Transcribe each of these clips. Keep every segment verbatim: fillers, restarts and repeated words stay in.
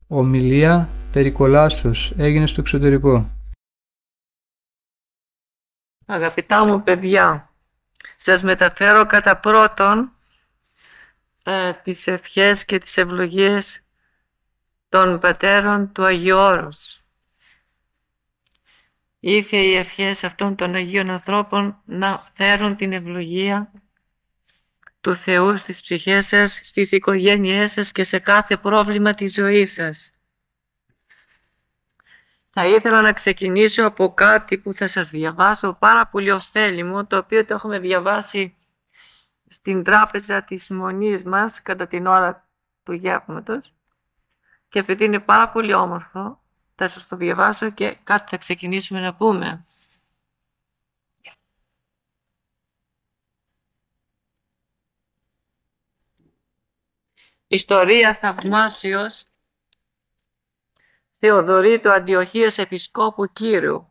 Ομιλία περί κολάσεως έγινε στο εξωτερικό. Αγαπητά μου παιδιά, σας μεταφέρω κατά πρώτον ε, τις ευχές και τις ευλογίες των πατέρων του Αγίου Όρους. Ήθε οι ευχές αυτών των Αγίων ανθρώπων να φέρουν την ευλογία του Θεού στις ψυχές σας, στις οικογένειές σας και σε κάθε πρόβλημα της ζωής σας. Θα ήθελα να ξεκινήσω από κάτι που θα σας διαβάσω, πάρα πολύ ωφέλιμο, το οποίο το έχουμε διαβάσει στην τράπεζα της Μονής μας κατά την ώρα του γεύματος, και επειδή είναι πάρα πολύ όμορφο θα σας το διαβάσω και κάτι θα ξεκινήσουμε να πούμε. Ιστορία θαυμάσιος Θεοδωρήτου Αντιοχίας Επισκόπου Κύρου.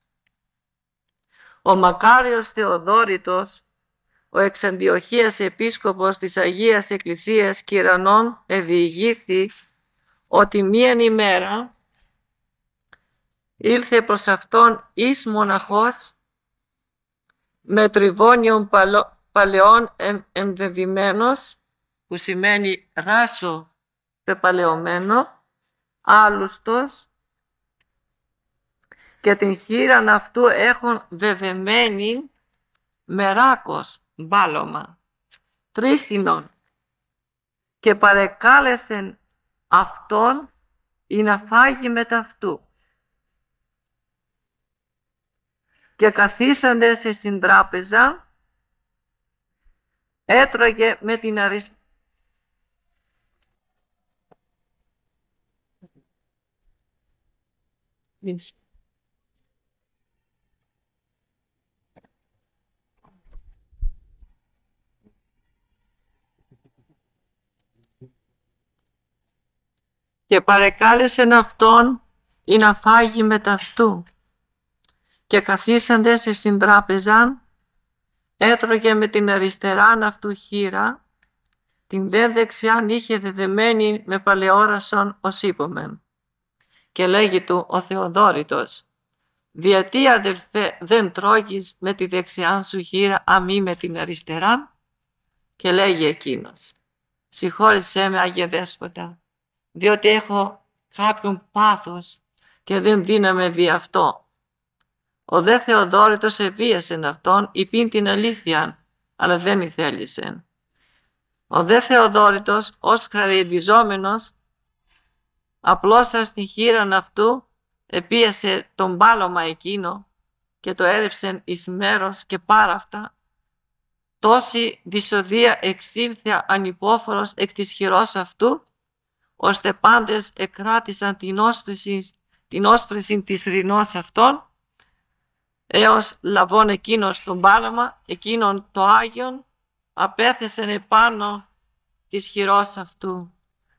Ο μακάριος Θεοδόρητος, ο εξ Αντιοχίας Επίσκοπος της Αγίας Εκκλησίας Κυρανών, εδιηγήθη ότι μίαν ημέρα ήλθε προς αυτόν εις μοναχός με τριβώνιον παλαιών εμβεβημένος, που σημαίνει ράσο πεπαλαιωμένο, άλουστος, και την χείραν αυτού έχουν βεβεμένη με ράκος μπάλωμα τρίχινον, και παρεκάλεσεν αυτόν ή να φάγει μετ' αυτού. Και καθίσαντες στην τράπεζα έτρωγε με την αριστερά και παρεκάλεσεν αυτόν ή να φάγει μετ' αυτού. Και καθίσαντες στην τράπεζα έτρωγε με την αριστεράν αυτού χείρα, την δε δεξιάν είχε δεδεμένη με παλαιόρασον ως είπομεν. Και λέγει του ο Θεοδόρητος, γιατί αδελφέ δεν τρώγεις με τη δεξιάν σου χείρα αμή με την αριστεράν? Και λέγει εκείνος, συγχώρησέ με Άγιε Δέσποτα, διότι έχω κάποιον πάθος και δεν δύναμαι δι' αυτό. Ο δε Θεοδόρητος εβίασεν αυτόν υπήν την αλήθεια, αλλά δεν ηθέλησεν. Ο δε Θεοδόρητος ως χαριεντιζόμενος απλώσας την χείραν αυτού επίασε τον πάλωμα εκείνο και το έρευσεν εις μέρος και πάρα αυτά. Τόση δυσοδεία εξήλθε ανυπόφορος εκ της χειρός αυτού, ώστε πάντες εκράτησαν την όσφρηση, την όσφρηση της ρινός αυτών, έως λαβών εκείνος τον πάλωμα, εκείνον το Άγιον, απέθεσεν επάνω της χειρός αυτού.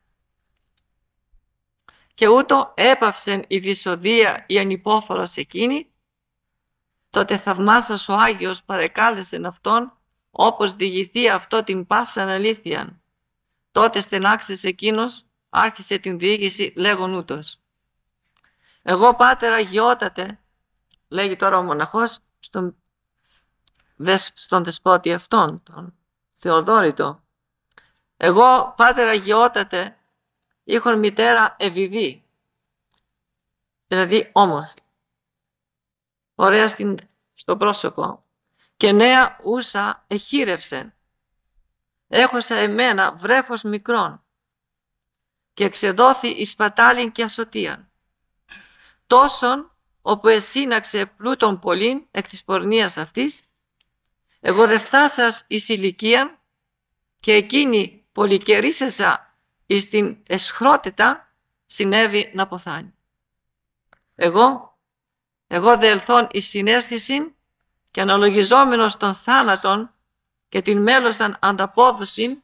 Και ούτω έπαυσεν η δυσοδεία η ανυπόφορος εκείνη, τότε θαυμάσας ο Άγιος παρεκάλεσεν αυτόν, όπως διηγηθεί αυτό την πάσαν αλήθειαν. Τότε στενάξες εκείνος, άρχισε την διήγηση λέγον ούτως. Εγώ πάτερ αγιότατε, λέγει τώρα ο μοναχός στον, στον δεσπότη αυτόν, τον Θεοδόρητο. Εγώ πάτερ αγιότατε, είχον μητέρα ευηδή, δηλαδή όμορφη, ωραία στην, στο πρόσωπο, και νέα ούσα εχείρευσεν. Έχωσα εμένα βρέφος μικρόν και εξεδόθη εις πατάλιν και ασωτίαν. Τόσον όπου εσύναξε πλούτον πολλήν εκ της πορνείας αυτής, εγώ δε φτάσας εις ηλικίαν και εκείνη πολυκαιρίσεσα εις την εσχρότητα συνέβη να ποθάνει. Εγώ, εγώ δε ελθόν εις συναίσθησιν και αναλογιζόμενος των θάνατων και την μέλωσαν ανταπόδοσιν,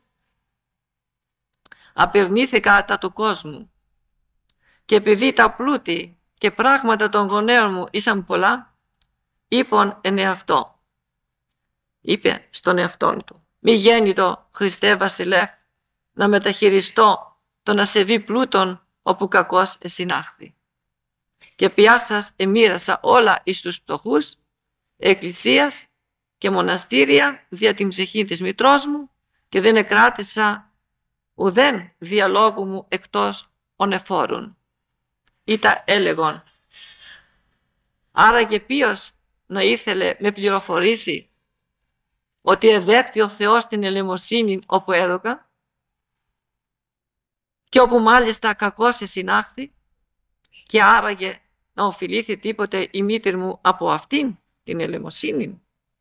απερνήθηκα τα του κόσμου. Και επειδή τα πλούτη και πράγματα των γονέων μου ήσαν πολλά, είπον εν εαυτό. Είπε στον εαυτόν του, μη γέννητο Χριστέ Βασιλεύ, να μεταχειριστώ τον ασεβή πλούτον όπου κακώς εσυνάχθη. Και πιάσας εμοίρασα όλα εις τους πτωχούς, εκκλησίας και μοναστήρια δια την ψυχή της μητρός μου και δεν εκράτησα ουδέν διαλόγου μου εκτός ονεφόρουν. Ήτα έλεγον. Άραγε ποιος να ήθελε με πληροφορήσει ότι εδέχθη ο Θεός την ελεημοσύνη όπου έδωκα και όπου μάλιστα κακώς εσυνάχθη και άραγε να οφειλήθη τίποτε η μήτηρ μου από αυτήν την ελεημοσύνη.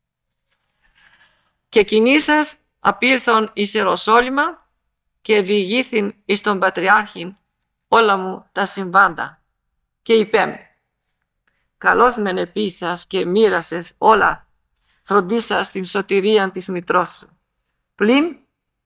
Και κινήσας απήλθον εις Ιεροσόλυμα και διηγήθην εις τον Πατριάρχην όλα μου τα συμβάντα και είπέμ, καλώς μεν επίησας και μοίρασες όλα, φροντίσας την σωτηρία της μητρός σου. Πλην,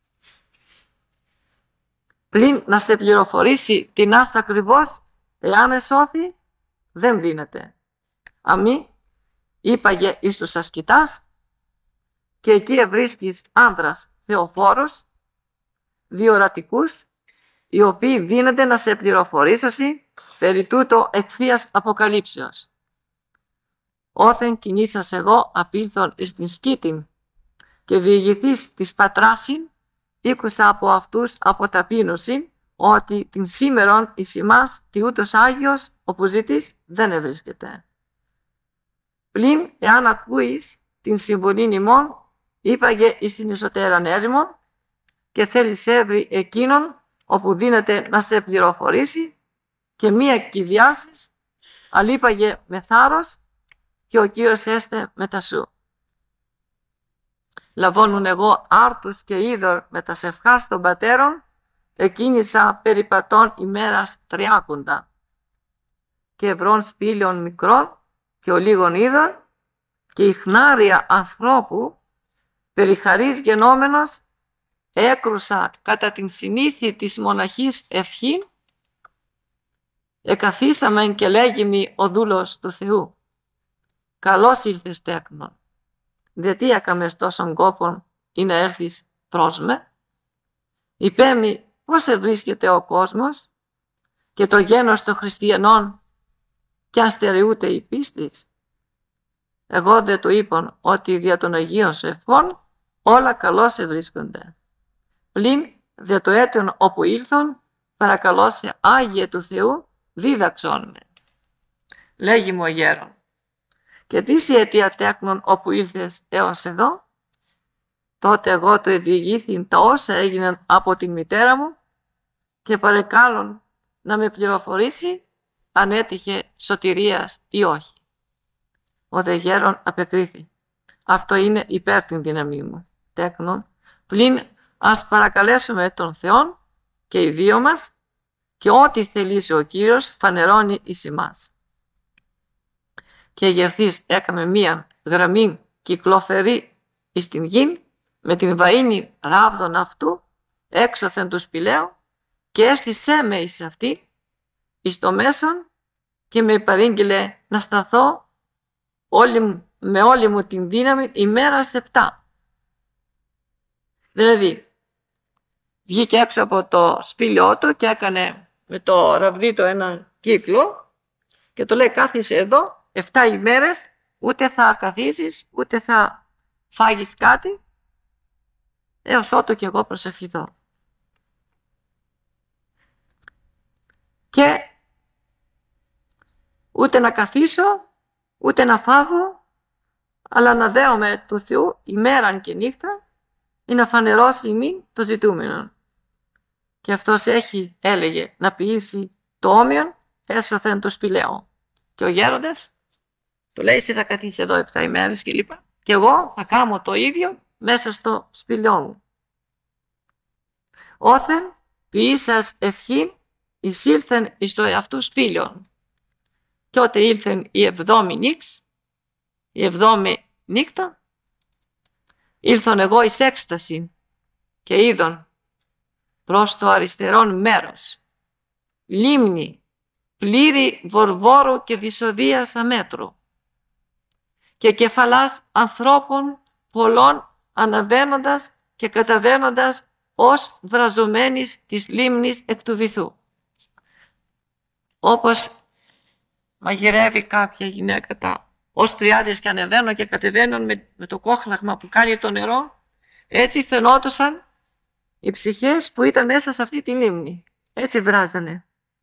πλην να σε πληροφορήσει την άσα ακριβώς, εάν εσώθη, δεν δίνεται. Αμή, είπαγε εις τους ασκητάς, και εκεί ευρίσκεις άνδρας θεοφόρους, διορατικούς, οι οποίοι δίνεται να σε πληροφορήσωση περί τούτο εκθείας αποκαλύψεως. Όθεν κινήσας εγώ απήλθον εις την σκήτην και διηγηθείς της πατράσιν, ήκουσα από αυτούς αποταπείνωσιν ότι την σήμερον εις ημάς τι ούτως Άγιος όπου ζητείς δεν ευρίσκεται. Πλην εάν ακούεις την συμβουλήν ημών, είπαγε εις την εσωτέραν έρημον και θέλεις έβρι εκείνον όπου δίνεται να σε πληροφορήσει και μία κυδιάσεις, αλείπαγε με θάρρος και ο Κύριος έστε μετά σου. Λαβώνουν εγώ άρτους και είδωρ με τα σευχάς των πατέρων, εκίνησα περιπατών ημέρας τριάκοντα και ευρών σπήλαιων μικρών και ολίγων είδωρ και η χνάρια ανθρώπου περιχαρής γενόμενος έκρουσα κατά την συνήθη της μοναχής ευχήν, εκαθίσαμεν και λέγει ο δούλος του Θεού. Καλώς ήλθες τέκνον, γιατί έκαμες τόσον κόπον ή να έρθεις προς με. Υπέμει πώς ευρίσκεται ο κόσμος και το γένος των χριστιανών κι αν στερεούται η πίστης. Εγώ δεν του είπαν ότι δια των Αγίων σου ευχών όλα καλώς ευρίσκονται. Πλην δια το έτον όπου ήλθον παρακαλώ σε Άγιε του Θεού δίδαξόν με. Λέγει μου ο γέρον. Και τι σε αιτία τέκνον όπου ήλθες έως εδώ. Τότε εγώ του εδιηγήθην τα όσα έγιναν από την μητέρα μου και παρεκάλων να με πληροφορήσει αν έτυχε σωτηρίας ή όχι. Ο δε γέρον απεκρίθη. Αυτό είναι υπέρ την δύναμή μου. Τέκνον, πλην ας παρακαλέσουμε τον Θεόν και οι δύο μας και ό,τι θελήσει ο Κύριος φανερώνει εις εμάς. Και γερθής έκαμε μία γραμμή κυκλοφερή εις την γην με την βαΐνη ράβδον αυτού έξωθεν του σπηλαίου και έστησέ με εις αυτή εις το μέσον και με παρήγγειλε να σταθώ όλη, με όλη μου την δύναμη ημέρας επτά. Δηλαδή βγήκε έξω από το σπήλαιό του και έκανε με το ραβδί του ένα κύκλο και το λέει κάθισε εδώ επτά ημέρες, ούτε θα καθίσεις ούτε θα φάγεις κάτι έως ότου και εγώ προσευχηθώ. Και ούτε να καθίσω ούτε να φάγω, αλλά να δέομαι του Θεού ημέραν και νύχτα ή να φανερώσει ημίν το ζητούμενο. Και αυτός έχει, έλεγε, να ποιήσει το όμοιον έσωθεν το σπηλαίο. Και ο γέροντας του λέει, εσύ θα καθίσεις εδώ επτά ημέρες και λοιπά, και εγώ θα κάνω το ίδιο μέσα στο σπηλαιό μου. Όθεν ποιήσας ευχήν εισήλθεν εις το εαυτού σπήλαιον. Και ότε ήλθεν η εβδόμη νύξ, η εβδόμη νύχτα, ήλθον εγώ εις έκσταση και είδον προς το αριστερόν μέρος λίμνη πλήρη βορβόρου και δυσοδείας αμέτρου και κεφαλάς ανθρώπων πολλών αναβαίνοντας και καταβαίνοντας ως βραζομένης της λίμνης εκ του βυθού. όπως μαγειρεύει κάποια γυναίκα τα οστριάδες και ανεβαίνουν και κατεβαίνουν με, με το κόχλαγμα που κάνει το νερό, έτσι φαινόντουσαν οι ψυχές που ήταν μέσα σε αυτή τη λίμνη. Έτσι βράζανε.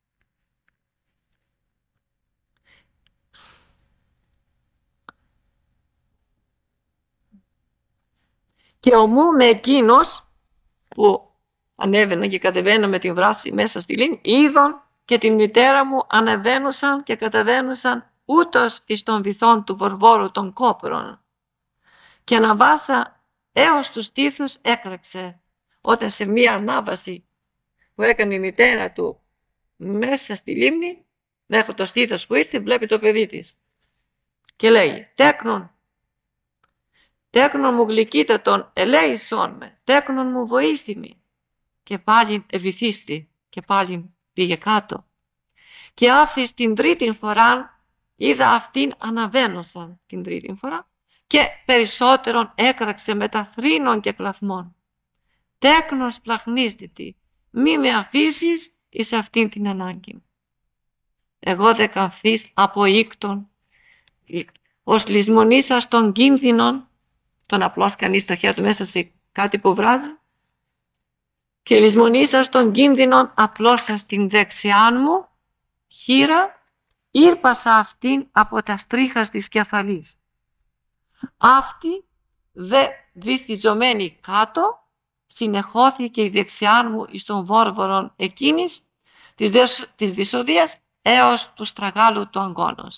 Και ομού με εκείνος που ανέβαινε και κατεβαίνω με την βράση μέσα στη λίμνη, είδον και την μητέρα μου ανεβαίνουσαν και κατεβαίνουσαν ούτως εις των βυθών του βορβόρου των κόπρων. Και αναβάσα έως τους στήθους έκραξε, όταν σε μία ανάβαση που έκανε η μητέρα του μέσα στη λίμνη, μέχρι το στήθος που ήρθε, βλέπει το παιδί της. Και λέει, τέκνον, τέκνον μου γλυκύτατον, ελέησόν με, τέκνον μου βοήθημη. Και πάλι ευηθίστη και πάλι πήγε κάτω. Και άφης την τρίτη φορά είδα αυτήν αναβαίνωσαν την τρίτη φορά και περισσότερον έκραξε μετά θρήνων και κλαθμών. Τέκνος πλαχνίστητη, μη με αφήσεις εις αυτήν την ανάγκη. Εγώ δε καθείς από ίκτον, ως λησμονήσας των κίνδυνων, τον απλώς κανείς το χέρι του μέσα σε κάτι που βράζει, και λησμονήσας των κίνδυνων απλώσα στην δεξιά μου χείρα, ήρπασα αυτήν από τα στρίχας της κεφαλής. Αυτή δε βυθιζωμένη κάτω, συνεχώθηκε η δεξιά μου εις των βόρβορων εκείνης της, δεσ, της δυσοδείας έως του στραγάλου του αγκώνος.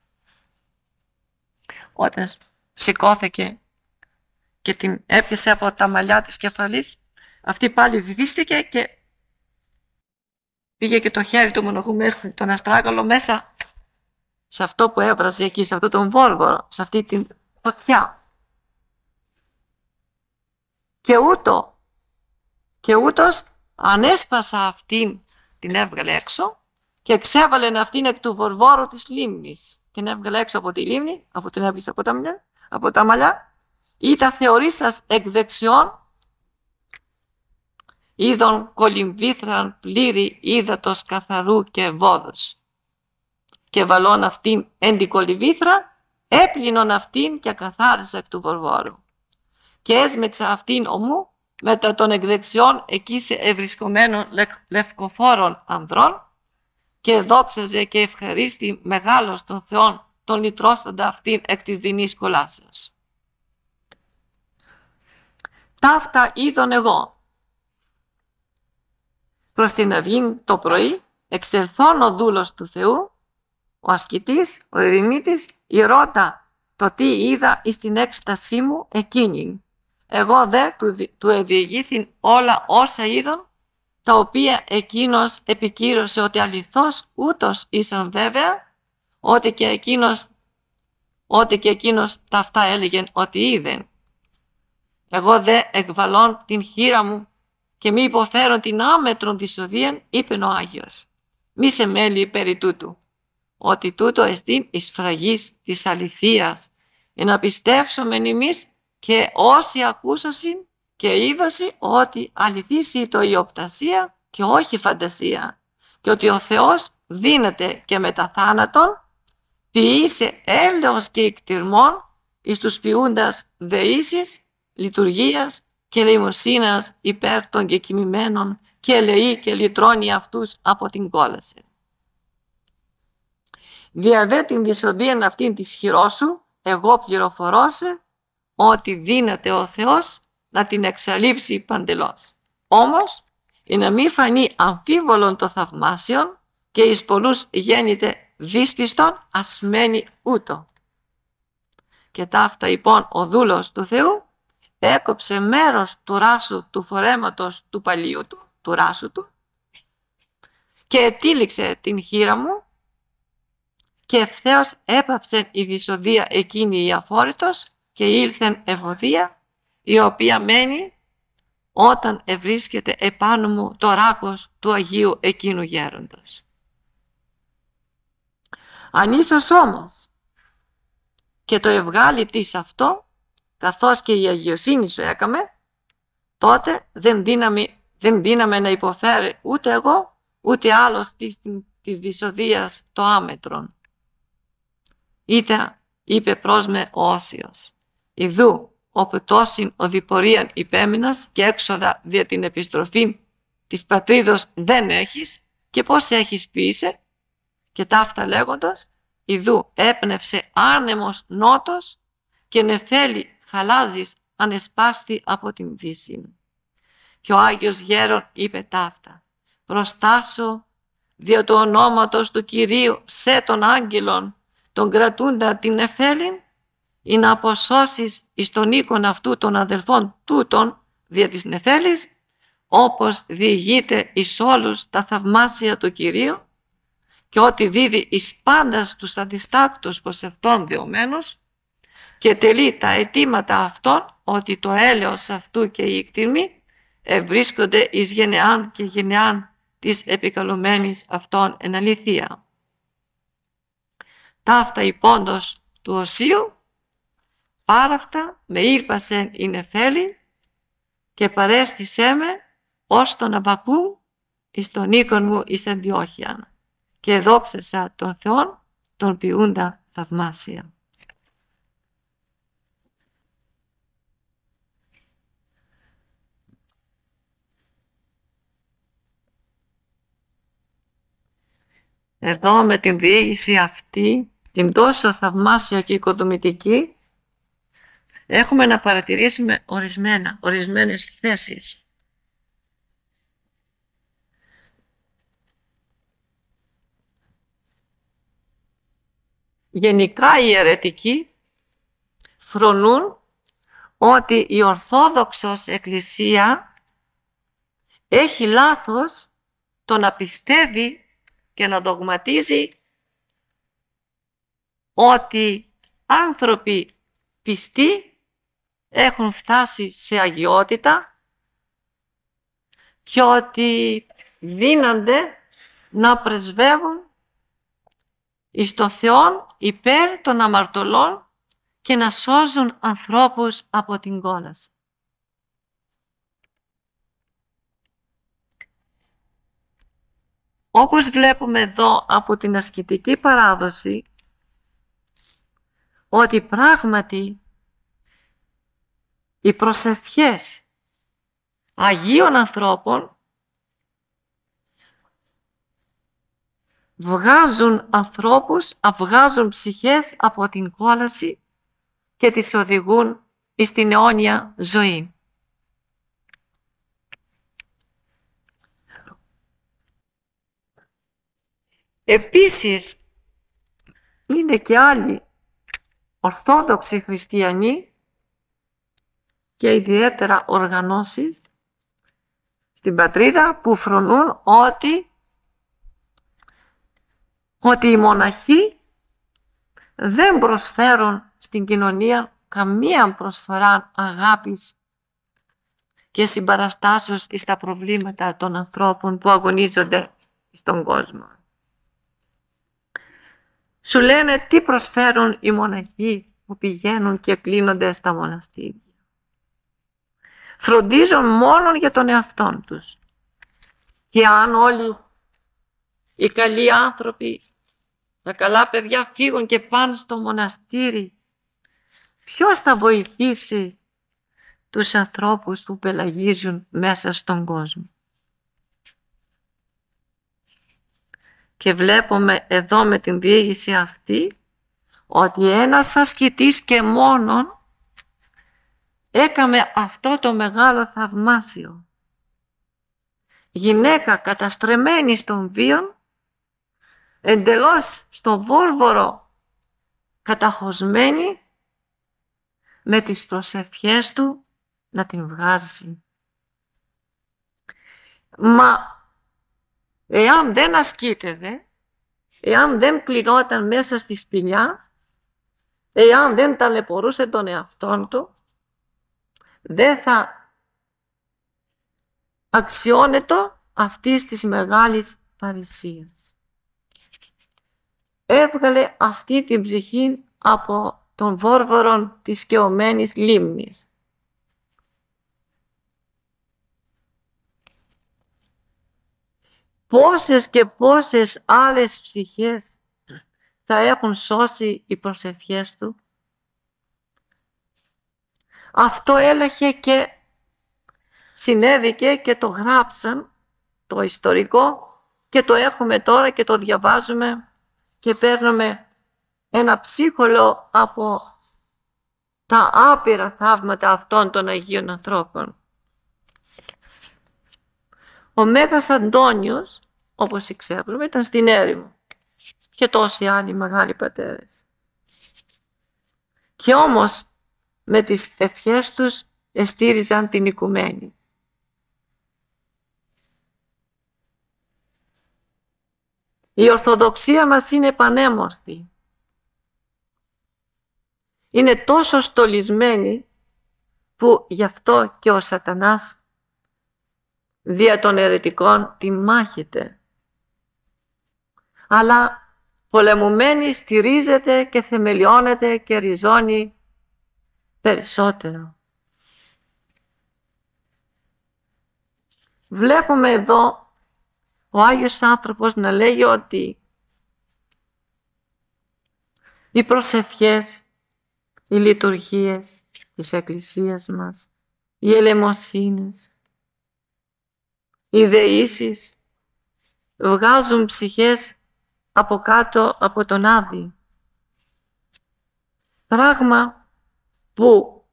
Όταν σηκώθηκε και την έπιασε από τα μαλλιά της κεφαλής, αυτή πάλι βυθίστηκε και πήγε και το χέρι του μοναχού μέχρι τον αστράγαλο μέσα σε αυτό που έβραζε εκεί, σε αυτό τον βόρβορο, σε αυτή την φωτιά. Και ούτω, και ούτως ανέσπασα αυτήν, την έβγαλε έξω και εξέβαλε αυτήν εκ του βορβόρου της λίμνης. Την έβγαλε έξω από τη λίμνη, αφού την έπιασε από τα μαλλιά, από τα μαλλιά, ή τα θεωρήσας εκ δεξιών, είδον κολυμβήθραν πλήρη ύδατος καθαρού και βόδος. Και βαλών αυτήν εν την κολυμβήθρα, έπλυνον αυτήν και καθάρισα εκ του βορβόρου. Και έσμεξα αυτήν ομού μετά των εκδεξιών εκεί σε ευρισκομένων λευκοφόρων ανδρών και δόξαζε και ευχαρίστη μεγάλος των Θεών τον λυτρώσαντα αυτήν εκ της δεινής κολάσεως. Ταύτα είδον εγώ. Προς την αυγήν το πρωί εξελθών ο δούλος του Θεού, ο ασκητής, ο ερημίτης, ηρώτα το τι είδα εις την έκστασή μου εκείνη. Εγώ δε του, του εδιηγήθην όλα όσα είδον, τα οποία εκείνος επικύρωσε ότι αληθώς ούτως ήσαν βέβαια, ότι και εκείνος, ότι και εκείνος τα αυτά έλεγεν ότι είδεν. Εγώ δε εκβαλών την χείρα μου και μη υποφέρον την άμετρον της οδείαν, είπεν ο Άγιος. Μη σε μέλει περί τούτου, ότι τούτο εστίν εις φραγής της αληθείας, εν να πιστεύσομεν εμείς και όσοι ακούσωσιν και είδωση ότι αληθήσει το η οπτασία και όχι φαντασία, και ότι ο Θεός δίνεται και μετά θάνατον, ποιήσε έλεος και εκτιρμών εις τους ποιούντας δεήσεις, λειτουργίας και λαιμοσύνας υπέρ των κεκοιμημένων και ελεεί και λυτρώνει αυτούς από την κόλαση. Διαδέ την δυσοδείαν αυτήν της χειρός σου, εγώ πληροφορώσε ότι δύναται ο Θεός να την εξαλείψει παντελώς. Όμως, για να μην φανεί αμφίβολον το θαυμάσιον και εις πολλούς γέννηται δύσπιστον, ας μένει ούτω. Και ταύτα λοιπόν ο δούλος του Θεού έκοψε μέρος του ράσου του φορέματος του παλιού του, του ράσου του, και ετύλιξε την χείρα μου και ευθέως έπαψε η δυσοδεία εκείνη η αφόρητος και ήλθεν ευωδία, η οποία μένει όταν ευρίσκεται επάνω μου το ράκος του Αγίου εκείνου γέροντος. Αν ίσως όμως και το ευγάλει της αυτό, καθώς και η αγιοσύνη σου έκαμε, τότε δεν δύναμε, δεν δύναμε να υποφέρει ούτε εγώ, ούτε άλλος στην της δυσοδείας το άμετρον. Ήτα, είπε προς με ο Όσιος, ιδού, όπου τόσην οδηπωρίαν υπέμεινας και έξοδα δια την επιστροφή της πατρίδος δεν έχεις και πώς έχεις ποίησε, και ταύτα λέγοντος, ιδού έπνευσε άνεμος νότος και νεφέλη χαλάζεις ανεσπάστη από την δύση. Και ο Άγιος Γέρον είπε ταύτα, προστάσω δια του ονόματος του Κυρίου σε τον άγγελον τον κρατούντα την νεφέλην, ή να αποσώσεις εις τον οίκον αυτού των αδελφών τούτων δια της νεφέλης, όπως διηγείται εις όλους τα θαυμάσια του Κυρίου, και ότι δίδει εις πάντας τους αντιστάκτους προς αυτόν δεωμένους, και τελεί τα αιτήματα αυτών ότι το έλεος αυτού και οι εκτιμοί ευρίσκονται εις γενεάν και γενεάν της επικαλουμένης αυτών εν αληθεία. Ταύτα υπόντος του Οσίου, πάραφτα με ήρπασεν η νεφέλη και παρέστησέ με ως τον Αμπακού εις τον οίκον μου εις Αντιόχειαν, και δόξασα τον Θεόν τον ποιούντα θαυμάσια. Εδώ με την διήγηση αυτή, την τόσο θαυμάσια και οικοδομητική, έχουμε να παρατηρήσουμε ορισμένα, ορισμένες θέσεις. Γενικά οι αιρετικοί φρονούν ότι η Ορθόδοξος Εκκλησία έχει λάθος το να πιστεύει και να δογματίζει ότι άνθρωποι πιστοί έχουν φτάσει σε αγιότητα και ότι δύνανται να πρεσβεύουν εις το Θεόν υπέρ των αμαρτωλών και να σώζουν ανθρώπους από την κόλαση. Όπως βλέπουμε εδώ από την ασκητική παράδοση, ότι πράγματι οι προσευχές Αγίων ανθρώπων βγάζουν ανθρώπους, βγάζουν ψυχές από την κόλαση και τις οδηγούν στην αιώνια ζωή. Επίσης, είναι και άλλοι Ορθόδοξοι χριστιανοί και ιδιαίτερα οργανώσεις στην πατρίδα που φρονούν ότι, ότι οι μοναχοί δεν προσφέρουν στην κοινωνία καμία προσφορά αγάπης και συμπαραστάσεως στα προβλήματα των ανθρώπων που αγωνίζονται στον κόσμο. Σου λένε τι προσφέρουν οι μοναχοί που πηγαίνουν και κλείνονται στα μοναστήρια. Φροντίζουν μόνο για τον εαυτόν τους. Και αν όλοι οι καλοί άνθρωποι, τα καλά παιδιά φύγουν και πάνε στο μοναστήρι, ποιος θα βοηθήσει τους ανθρώπους που πελαγίζουν μέσα στον κόσμο? Και βλέπουμε εδώ με την διήγηση αυτή ότι ένας ασκητής και μόνον έκαμε αυτό το μεγάλο θαυμάσιο. Γυναίκα καταστρεμμένη στον βίον, εντελώς στο βόρβορο καταχωσμένη, με τις προσευχές του να την βγάζει. Μα εάν δεν ασκήτευε, εάν δεν κλεινόταν μέσα στη σπηλιά, εάν δεν ταλαιπωρούσε τον εαυτόν του, δεν θα αξιώνετο αυτής της μεγάλης παρησίας. Έβγαλε αυτή την ψυχή από τον βόρβορο της σκαιωμένης λίμνης. πόσες και πόσες άλλες ψυχές θα έχουν σώσει οι προσευχές του. Αυτό έλεγε και συνέβηκε και το γράψαν το ιστορικό και το έχουμε τώρα και το διαβάζουμε και παίρνουμε ένα ψίχολο από τα άπειρα θαύματα αυτών των Αγίων ανθρώπων. Ο Μέγας Αντώνιος, όπως ξέρουμε, ήταν στην έρημο και τόσοι άλλοι μεγάλοι πατέρες. Και όμως με τις ευχές τους εστήριζαν την οικουμένη. Η Ορθοδοξία μας είναι πανέμορφη. Είναι τόσο στολισμένη που γι' αυτό και ο σατανάς δια των αιρετικών τη μάχεται. Αλλά πολεμουμένη στηρίζεται και θεμελιώνεται και ριζώνει περισσότερο. Βλέπουμε εδώ ο Άγιος άνθρωπος να λέγει ότι οι προσευχές, οι λειτουργίες της Εκκλησίας μας, οι ελεημοσύνες, οι δεήσεις βγάζουν ψυχές από κάτω από τον Άδη. Πράγμα που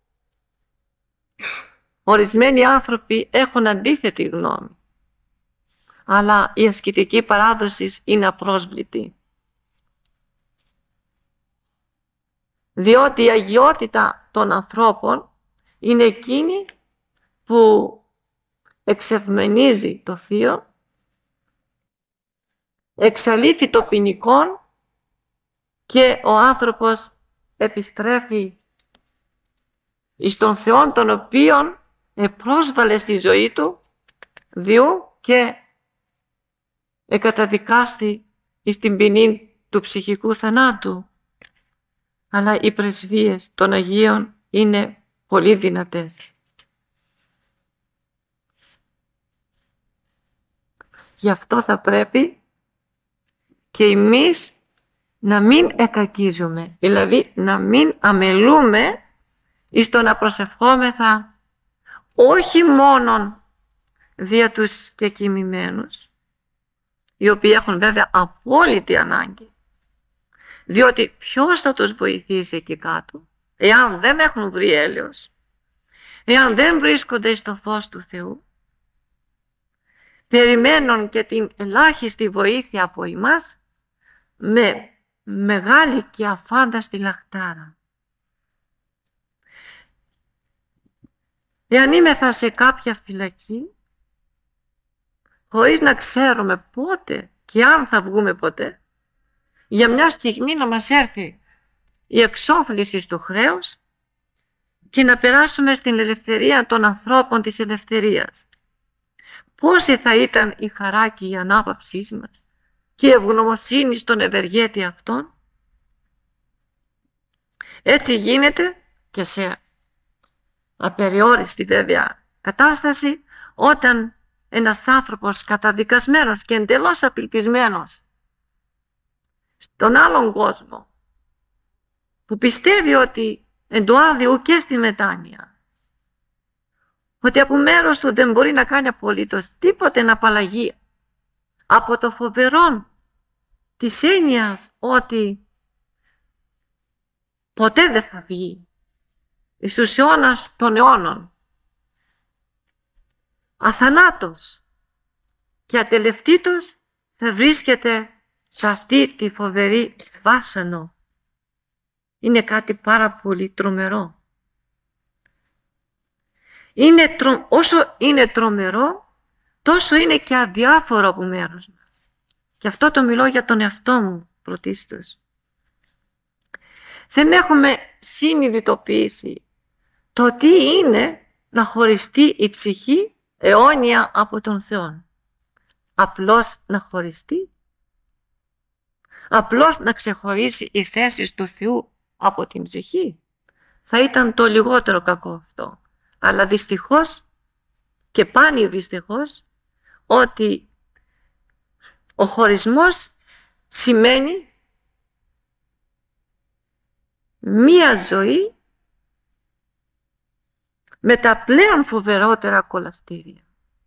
ορισμένοι άνθρωποι έχουν αντίθετη γνώμη. Αλλά η ασκητική παράδοση είναι απρόσβλητη. Διότι η αγιότητα των ανθρώπων είναι εκείνη που εξευμενίζει το θείο, εξαλείφει το ποινικόν και ο άνθρωπος επιστρέφει εις τον Θεόν τον οποίον επρόσβαλε στη ζωή του διού και εκαταδικάστη εις την ποινή του ψυχικού θανάτου. Αλλά οι πρεσβείες των Αγίων είναι πολύ δυνατές. Γι' αυτό θα πρέπει και εμείς να μην εκακίζουμε, δηλαδή να μην αμελούμε εις το να προσευχόμεθα όχι μόνον δια τους κεκοιμημένους, οι οποίοι έχουν βέβαια απόλυτη ανάγκη, διότι ποιος θα τους βοηθήσει εκεί κάτω, εάν δεν έχουν βρει έλεος, εάν δεν βρίσκονται στο φως του Θεού, περιμένουν και την ελάχιστη βοήθεια από εμάς με μεγάλη και αφάνταστη λαχτάρα. Εάν είμεθα σε κάποια φυλακή, χωρίς να ξέρουμε πότε και αν θα βγούμε ποτέ, για μια στιγμή να μας έρθει η εξόφληση του χρέους και να περάσουμε στην ελευθερία των ανθρώπων της ελευθερίας. Πόση θα ήταν η χαρά και η ανάπαυσή μας και η ευγνωμοσύνη στον ευεργέτη αυτόν. Έτσι γίνεται και σε απεριόριστη βέβαια κατάσταση, όταν ένας άνθρωπος καταδικασμένος και εντελώς απελπισμένος στον άλλον κόσμο, που πιστεύει ότι εν το άδειο και στη μετάνοια, ότι από μέρος του δεν μπορεί να κάνει απολύτως τίποτε να απαλλαγεί από το φοβερό της έννοιας ότι ποτέ δεν θα βγει εις τους αιώνας των αιώνων, αθανάτος και ατελευτήτως θα βρίσκεται σε αυτή τη φοβερή βάσανο. Είναι κάτι πάρα πολύ τρομερό. Είναι τρο... Όσο είναι τρομερό, τόσο είναι και αδιάφορο από μέρους μας. Και αυτό το μιλώ για τον εαυτό μου πρωτίστως. Δεν έχουμε συνειδητοποιήσει το τι είναι να χωριστεί η ψυχή αιώνια από τον Θεό. Απλώς να χωριστεί. Απλώς να ξεχωρίσει οι θέσεις του Θεού από την ψυχή. Θα ήταν το λιγότερο κακό αυτό. Αλλά δυστυχώς και πάλι δυστυχώς ότι Ο χωρισμός σημαίνει μία ζωή με τα πλέον φοβερότερα κολαστήρια.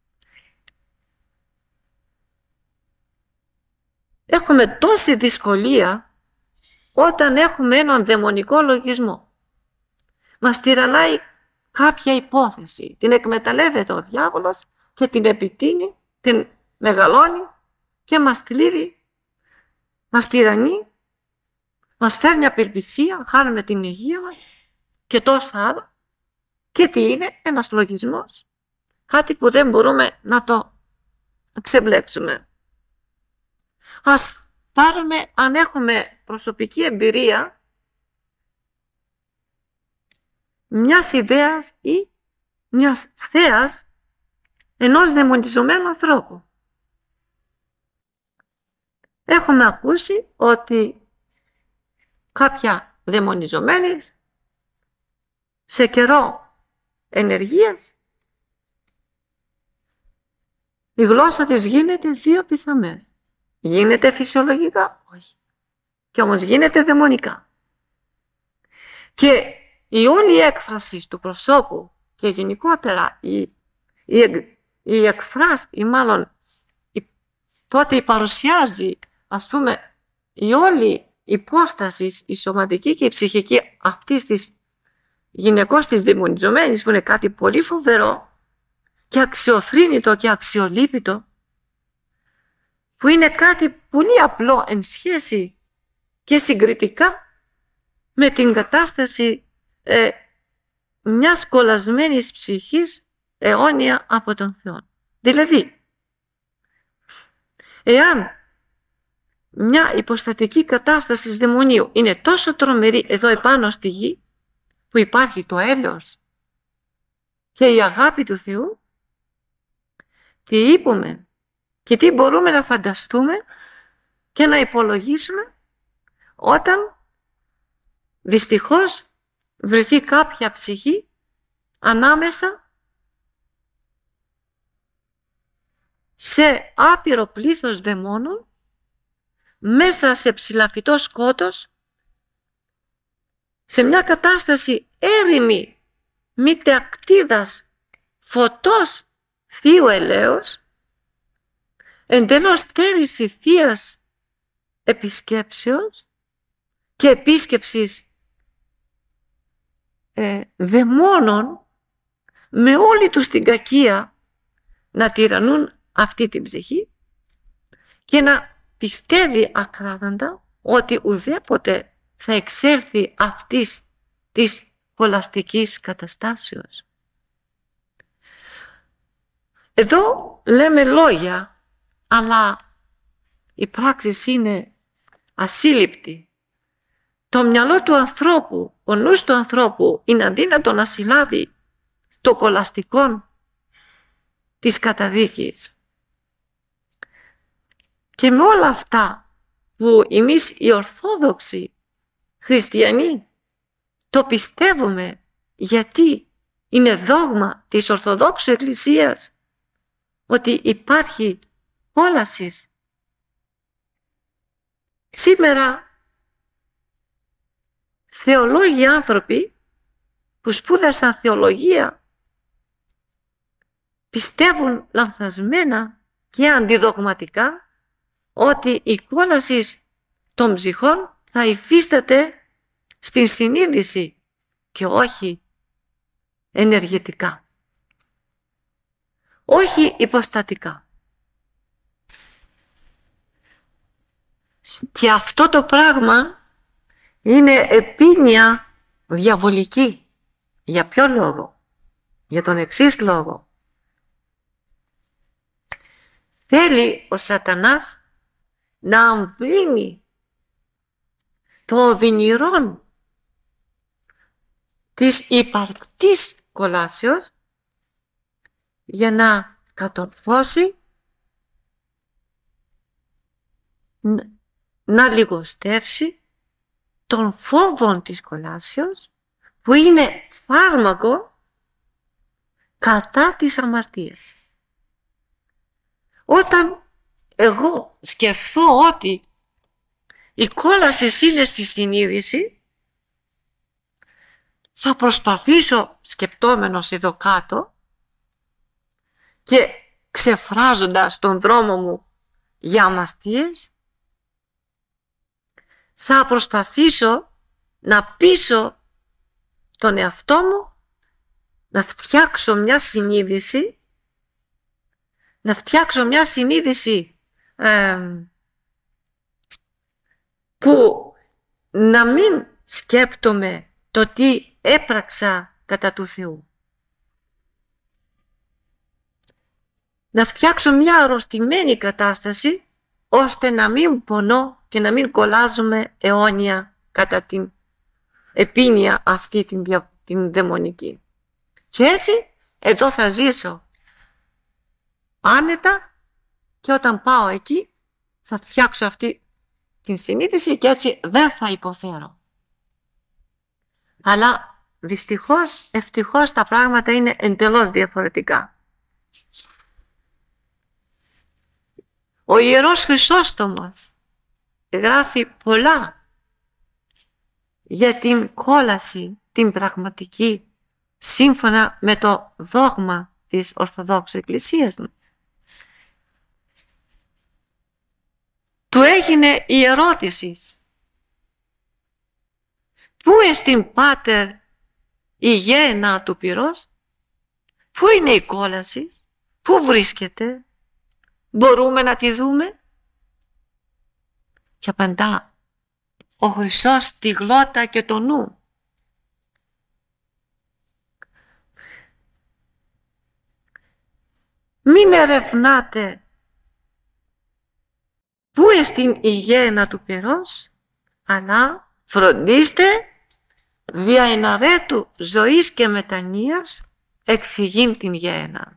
Έχουμε τόση δυσκολία όταν έχουμε έναν δαιμονικό λογισμό. Μας τυραννάει κάποια υπόθεση, την εκμεταλλεύεται ο διάβολος και την επιτείνει, την μεγαλώνει και μας θλίβει, μας τυραννεί, μας φέρνει απελπισία, χάνουμε την υγεία μας και τόσα άλλα. Και τι είναι? Ένας λογισμός. Κάτι που δεν μπορούμε να το ξεμπλέξουμε. Ας πάρουμε, αν έχουμε προσωπική εμπειρία μιας ιδέας ή μιας θέας ενός δαιμονιζομένου ανθρώπου. Έχουμε ακούσει ότι κάποια δαιμονιζομένη σε καιρό ενεργείας η γλώσσα της γίνεται δύο πιθαμές. Γίνεται φυσιολογικά? Όχι. Και όμως γίνεται δαιμονικά. Και η όλη έκφραση του προσώπου και γενικότερα η, η, η εκφράση, ή μάλλον η, τότε η παρουσιάζει, ας πούμε, η όλη υπόσταση, η σωματική και η ψυχική αυτής της γυναικός της δαιμονιζομένης, που είναι κάτι πολύ φοβερό και αξιοθρήνητο και αξιολύπητο, που είναι κάτι πολύ απλό εν σχέση και συγκριτικά με την κατάσταση ε, μιας κολλασμένης ψυχής αιώνια από τον Θεό. Δηλαδή, εάν μια υποστατική κατάσταση δαιμονίου είναι τόσο τρομερή εδώ επάνω στη γη, που υπάρχει το έλεος και η αγάπη του Θεού, τι είπαμε και τι μπορούμε να φανταστούμε και να υπολογίσουμε όταν δυστυχώς βρεθεί κάποια ψυχή ανάμεσα σε άπειρο πλήθος δαιμόνων, μέσα σε ψηλαφιτό σκότος, σε μια κατάσταση έρημη μητεακτίδας φωτός θείου ελέος, εντελώς στέρηση θείας επισκέψεως και επίσκεψης ε, δαιμόνων με όλη τους την κακία να τυραννούν αυτή την ψυχή και να πιστεύει ακράδαντα ότι ουδέποτε θα εξέλθει αυτής της κολαστικής καταστάσεως. Εδώ λέμε λόγια, αλλά η πράξη είναι ασύλληπτη. Το μυαλό του ανθρώπου, ο νους του ανθρώπου είναι αδύνατο να συλλάβει το κολαστικό της καταδίκης. Και με όλα αυτά που εμείς οι Ορθόδοξοι χριστιανοί το πιστεύουμε, γιατί είναι δόγμα της Ορθοδόξου Εκκλησίας ότι υπάρχει κόλασης. Σήμερα θεολόγοι άνθρωποι που σπούδασαν θεολογία πιστεύουν λανθασμένα και αντιδογματικά ότι η κόλαση των ψυχών θα υφίσταται στην συνείδηση και όχι ενεργετικά, όχι υποστατικά. Και αυτό το πράγμα είναι επίνοια διαβολική. Για ποιο λόγο? Για τον εξής λόγο. Θέλει ο σατανάς να αμβλύνει το οδυνηρόν της υπαρκτής κολάσεως για να κατορθώσει να λιγοστεύσει τον φόβο της κολάσεως, που είναι φάρμακο κατά της αμαρτίας. Όταν εγώ σκεφτώ ότι η κόλαση είναι στη συνείδηση, θα προσπαθήσω, σκεπτόμενος εδώ κάτω και ξεφράζοντας τον δρόμο μου για αμαρτίες, θα προσπαθήσω να πείσω τον εαυτό μου να φτιάξω μια συνείδηση, να φτιάξω μια συνείδηση ε, που να μην σκέπτομαι το τι έπραξα κατά του Θεού. Να φτιάξω μια αρρωστημένη κατάσταση ώστε να μην πονώ και να μην κολλάζομαι αιώνια κατά την επίνοια αυτή την, δια, την δαιμονική. Και έτσι εδώ θα ζήσω άνετα και όταν πάω εκεί θα φτιάξω αυτή την συνείδηση και έτσι δεν θα υποφέρω. Αλλά δυστυχώς, ευτυχώς τα πράγματα είναι εντελώς διαφορετικά. Ο Ιερός Χρυσόστομος γράφει πολλά για την κόλαση, την πραγματική, σύμφωνα με το δόγμα της Ορθοδόξου Εκκλησίας μας. Του έγινε η ερώτηση: πού εστιν πάτερ η γέννα του πυρός? Πού είναι η κόλαση? Πού βρίσκεται? Μπορούμε να τη δούμε? Και απαντά ο Χριστός τη γλώσσα και το νου. Μην ερευνάτε πού εστιν η γέννα του πυρός, αλλά φροντίστε δια εναρέτου ζωής και μετανοίας εκφυγήν την γέννα.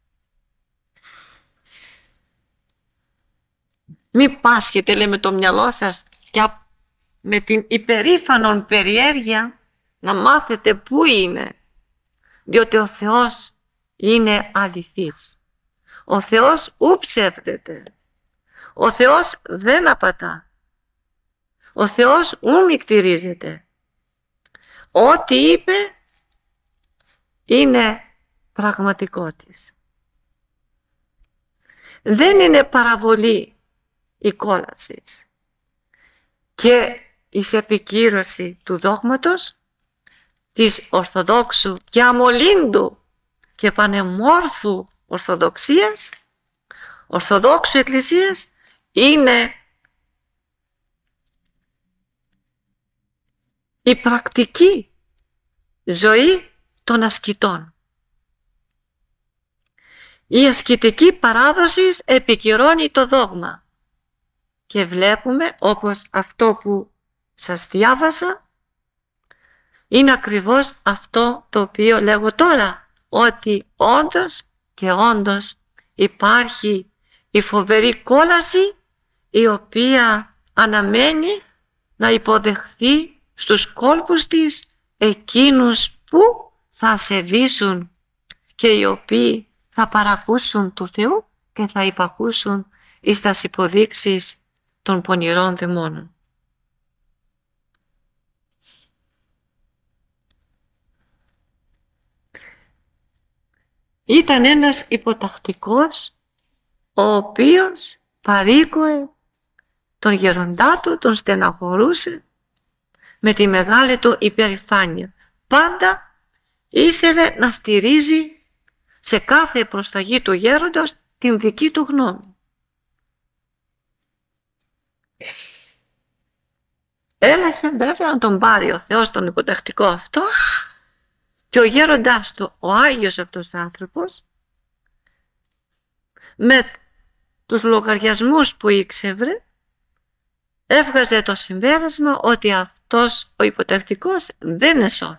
Μη πάσχετε, λέει, με το μυαλό σας και με την υπερήφανον περιέργεια να μάθετε πού είναι, διότι ο Θεός είναι αληθής. Ο Θεός ου ψεύδεται. Ο Θεός δεν απατά. Ο Θεός ου μικτηρίζεται. Ό,τι είπε είναι πραγματικό της. Δεν είναι παραβολή η κόλαση και εις επικύρωση του δόγματος της Ορθοδόξου και αμολύντου και πανεμόρφου Ορθοδοξίας, Ορθοδόξου Εκκλησίας, είναι η πρακτική ζωή των ασκητών. Η ασκητική παράδοση επικυρώνει το δόγμα και βλέπουμε, όπως αυτό που σας διάβασα, είναι ακριβώς αυτό το οποίο λέγω τώρα, ότι όντως και όντως υπάρχει η φοβερή κόλαση η οποία αναμένει να υποδεχθεί στους κόλπους της εκείνους που θα σεβήσουν και οι οποίοι θα παρακούσουν του Θεού και θα υπακούσουν εις τας υποδείξεις των πονηρών δαιμόνων. Ήταν ένας υποτακτικός ο οποίος παρήκοε τον γεροντά του, τον στεναχωρούσε με τη μεγάλη του υπερηφάνεια. Πάντα ήθελε να στηρίζει σε κάθε προσταγή του γέροντος την δική του γνώμη. Έλαχε βέβαια να τον πάρει ο Θεός τον υποτακτικό αυτό και ο γέροντάς του, ο Άγιος αυτός άνθρωπος, με τους λογαριασμούς που ήξευρε, έβγαζε το συμπέρασμα ότι αυτός ο υποτακτικός δεν εσώθη.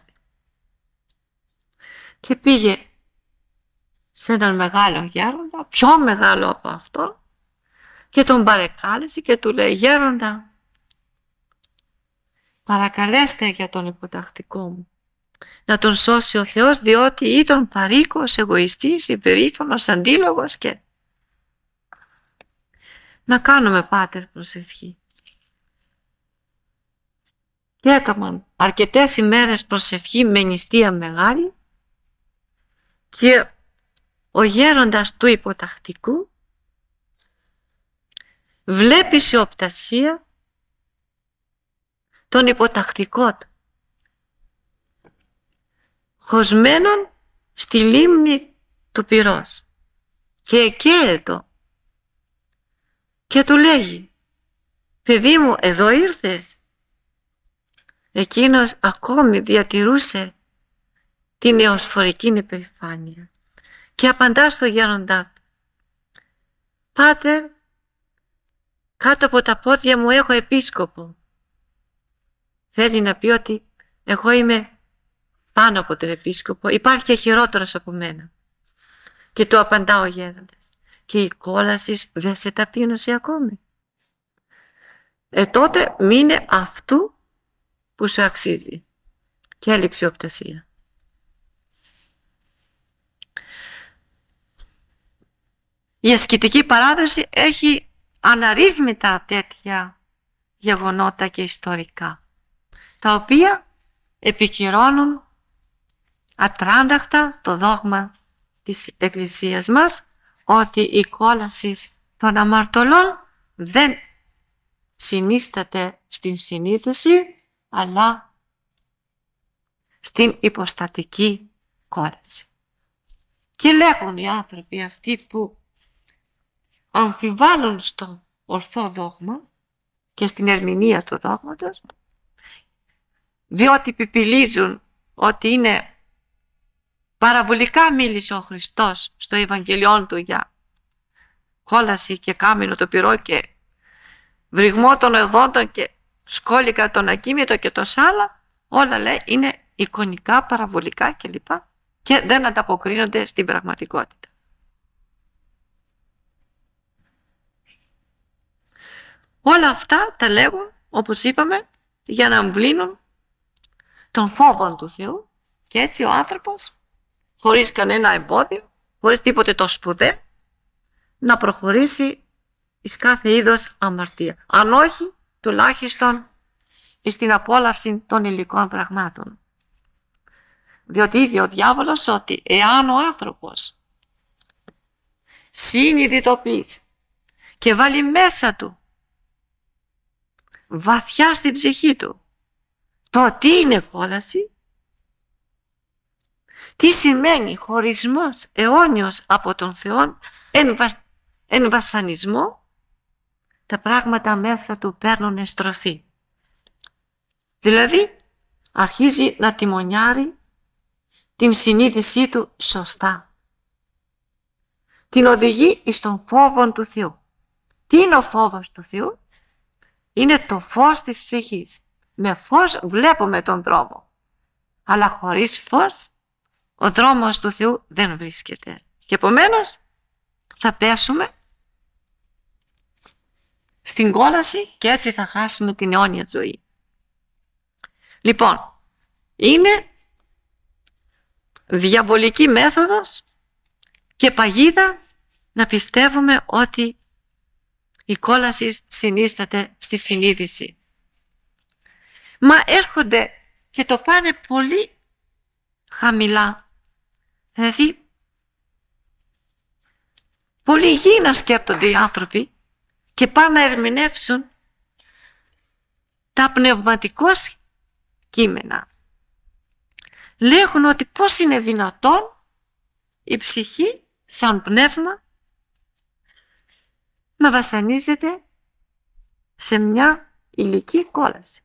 Και πήγε σε έναν μεγάλο γέροντα, πιο μεγάλο από αυτό, και τον παρεκάλεσε και του λέει: «Γέροντα, παρακαλέστε για τον υποτακτικό μου να τον σώσει ο Θεός, διότι ήταν παροίκος, εγωιστής, υπερήφανος, αντίλογος». Και να κάνουμε, Πάτερ, προσευχή. Και έκαναν αρκετές ημέρες προσευχή με νηστεία μεγάλη και ο γέροντας του υποτακτικού βλέπει σε οπτασία τον υποτακτικό του χωσμένον στη λίμνη του πυρός και εκαίετο και του λέγει, παιδί μου, εδώ ήρθες? Εκείνος ακόμη διατηρούσε την νεοσφορική υπερηφάνεια και απαντά στο γέροντά του, Πάτερ, κάτω από τα πόδια μου έχω επίσκοπο. Θέλει να πει ότι εγώ είμαι πάνω από τον επίσκοπο, υπάρχει και χειρότερος από μένα. Και του απαντά ο γέροντας, και η κόλαση δεν σε ταπείνωσε ακόμη? Ε, τότε μείνε αυτού που σου αξίζει. Και έλειξε οπτασία. Η ασκητική παράδοση έχει αναρρύθμιτα τέτοια γεγονότα και ιστορικά, τα οποία επικυρώνουν ατράνταχτα το δόγμα της Εκκλησίας μας, ότι η κόλαση των αμαρτωλών δεν συνίσταται στην συνείδηση, αλλά στην υποστατική κόλαση. Και λέγουν οι άνθρωποι αυτοί που αμφιβάλλουν στο ορθό δόγμα και στην ερμηνεία του δόγματος, διότι πιπιλίζουν ότι είναι παραβολικά, μίλησε ο Χριστός στο Ευαγγελιόν του για κόλαση και κάμινο το πυρό και βρυγμό των εδόντων και σκόλικα τον ακίμητο και το σάλα, όλα λέει είναι εικονικά, παραβολικά κλπ. Και δεν ανταποκρίνονται στην πραγματικότητα. Όλα αυτά τα λέγουν, όπως είπαμε, για να αμβλύνουν τον φόβο του Θεού, και έτσι ο άνθρωπος, χωρίς κανένα εμπόδιο, χωρίς τίποτε το σπουδαίο, να προχωρήσει εις κάθε είδος αμαρτία. Αν όχι, τουλάχιστον στην απόλαυση των υλικών πραγμάτων. Διότι είδε ο διάβολος ότι εάν ο άνθρωπος συνειδητοποιήσει και βάλει μέσα του βαθιά στην ψυχή του το τι είναι κόλαση, τι σημαίνει χωρισμός αιώνιος από τον Θεό, εμβα... εμβασανισμό, τα πράγματα μέσα του παίρνουν στροφή. Δηλαδή αρχίζει να τιμονιάρει την συνείδησή του σωστά. Την οδηγεί εις τον φόβο του Θεού. Τι είναι ο φόβος του Θεού? Είναι το φως της ψυχής. Με φως βλέπουμε τον δρόμο. Αλλά χωρίς φως ο δρόμος του Θεού δεν βρίσκεται. Και επομένως θα πέσουμε στην κόλαση και έτσι θα χάσουμε την αιώνια ζωή. Λοιπόν, είναι διαβολική μέθοδος και παγίδα να πιστεύουμε ότι η κόλαση συνίσταται στη συνείδηση. Μα έρχονται και το πάνε πολύ χαμηλά. Δηλαδή, πολύ γη να σκέπτονται οι άνθρωποι και πάνε να ερμηνεύσουν τα πνευματικώς κείμενα. Λέγουν ότι πώς είναι δυνατόν η ψυχή σαν πνεύμα να βασανίζεται σε μια υλική κόλαση.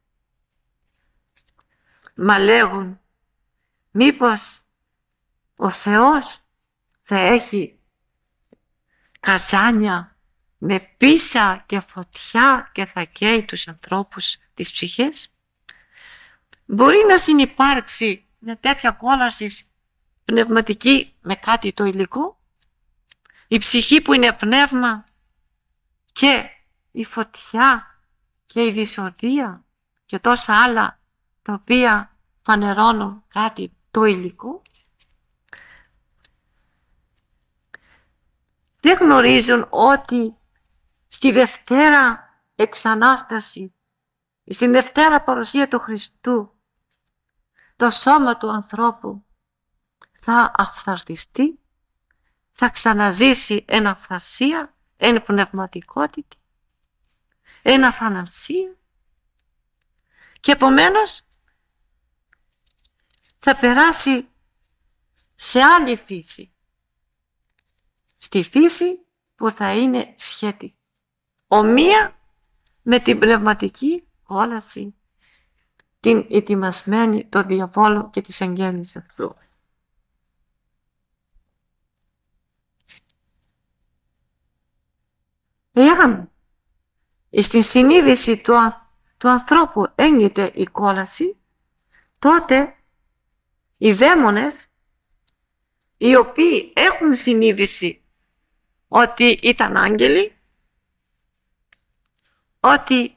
Μα λέγουν, μήπως ο Θεός θα έχει καζάνια με πίσα και φωτιά και θα καίει τους ανθρώπους της ψυχής? Μπορεί να συνυπάρξει μια τέτοια κόλαση πνευματική με κάτι το υλικό? Η ψυχή που είναι πνεύμα και η φωτιά και η δυσοδεία και τόσα άλλα τα οποία φανερώνουν κάτι το υλικό, δεν γνωρίζουν ότι στη Δευτέρα Εξανάσταση, στην Δευτέρα παρουσία του Χριστού, το σώμα του ανθρώπου θα αφθαρτιστεί, θα ξαναζήσει ένα φθαρσία, ένα πνευματικότητα, ένα θανασία και επομένως θα περάσει σε άλλη φύση, στη φύση που θα είναι σχέτη, ομοία με την πνευματική κόλαση, την ετοιμασμένη το διαβόλου και της αγγέλης αυτού. Εάν στην συνείδηση του, του ανθρώπου έγκυται η κόλαση, τότε οι δαίμονες, οι οποίοι έχουν συνείδηση ότι ήταν άγγελοι, ότι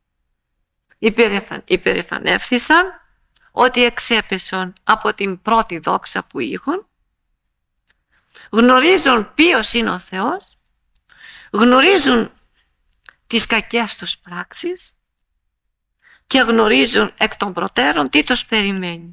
υπερηφανεύθησαν, ότι εξέπεσαν από την πρώτη δόξα που είχαν, γνωρίζουν ποιος είναι ο Θεός, γνωρίζουν τις κακές τους πράξεις και γνωρίζουν εκ των προτέρων τι τους περιμένει.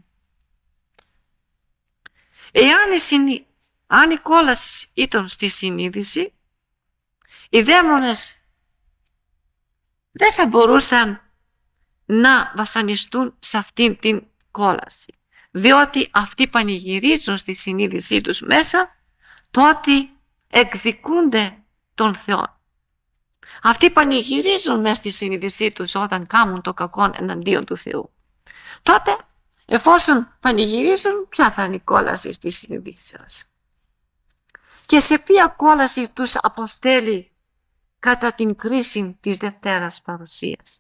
Εάν η, συνή... Αν η κόλαση ήταν στη συνείδηση, οι δαίμονες δεν θα μπορούσαν να βασανιστούν σε αυτήν την κόλαση, διότι αυτοί πανηγυρίζουν στη συνείδησή τους μέσα το ότι εκδικούνται τον Θεό. Αυτοί πανηγυρίζουν μέσα στη συνείδησή τους όταν κάνουν το κακό εναντίον του Θεού. Τότε, εφόσον πανηγυρίζουν, ποια θα είναι η κόλαση στη συνείδησεως? Και σε ποια κόλαση τους αποστέλει κατά την κρίση της Δευτέρας Παρουσίας?